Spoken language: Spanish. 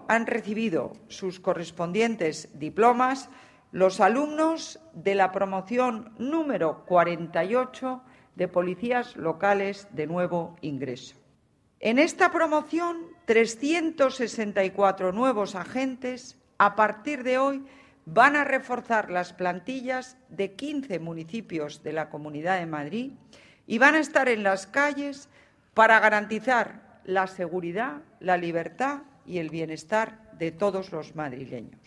han recibido sus correspondientes diplomas los alumnos de la promoción número 48 de policías locales de nuevo ingreso. En esta promoción, 364 nuevos agentes, a partir de hoy, van a reforzar las plantillas de 15 municipios de la Comunidad de Madrid y van a estar en las calles para garantizar la seguridad, la libertad y el bienestar de todos los madrileños.